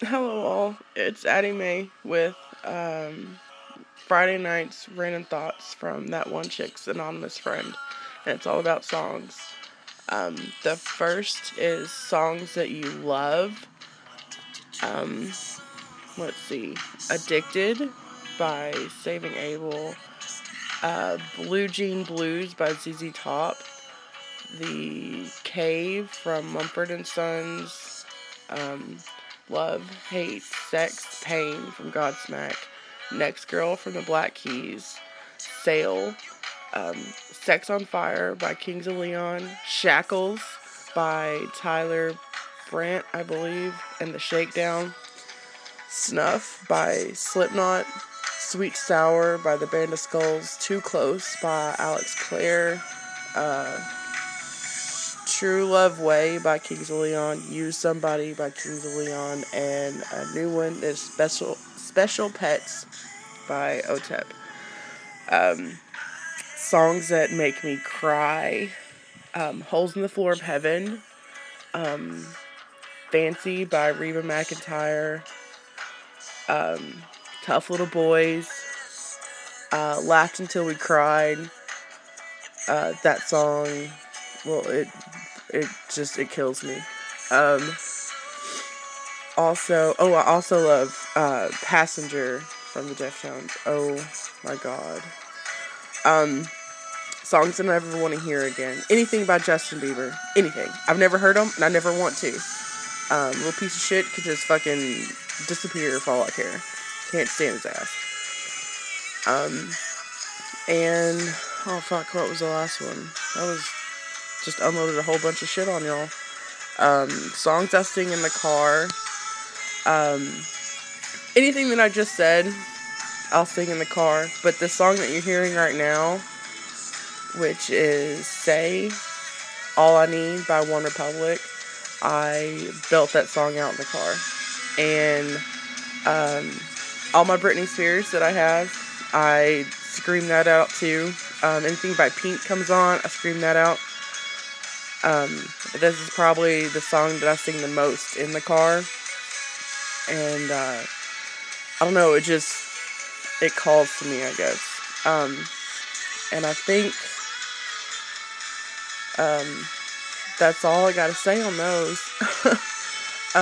Hello all, it's Addie Mae with Friday night's random thoughts from that one chick's anonymous friend, and it's all about songs. The first is songs that you love. Um, let's see, Addicted by Saving Abel, Blue Jean Blues by ZZ Top, The Cave from Mumford and Sons, Love, Hate, Sex, Pain from Godsmack, Next Girl from the Black Keys, Sail, Sex on Fire by Kings of Leon, Shackles by Tyler Brandt, I believe, and The Shakedown, Snuff by Slipknot, Sweet Sour by the Band of Skulls, Too Close by Alex Clare, True Love Way by Kings of Leon, Use Somebody by Kings of Leon, and a new one is Special Pets by OTEP. Songs that make me cry, Holes in the Floor of Heaven, Fancy by Reba McEntire, Tough Little Boys, Laughed Until We Cried. That song, well, it kills me. I also love Passenger from the Deftones. Oh my god. Songs that I never want to hear again. Anything by Justin Bieber. Anything. I've never heard him, and I never want to. Little piece of shit could just fucking disappear for all I care. Can't stand his ass. And, oh fuck, what was the last one? That was just unloaded a whole bunch of shit on y'all. Songs I sing in the car. Anything that I just said, I'll sing in the car. But the song that you're hearing right now, which is Say, All I Need by One Republic, I belt that song out in the car. And all my Britney Spears that I have, I scream that out too. Anything by Pink comes on, I scream that out. This is probably the song that I sing the most in the car. And I don't know, it calls to me, I guess. And I think that's all I gotta say on those.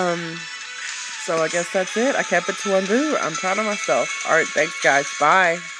So I guess that's it. I kept it to one boo. I'm proud of myself. Alright, thanks guys. Bye.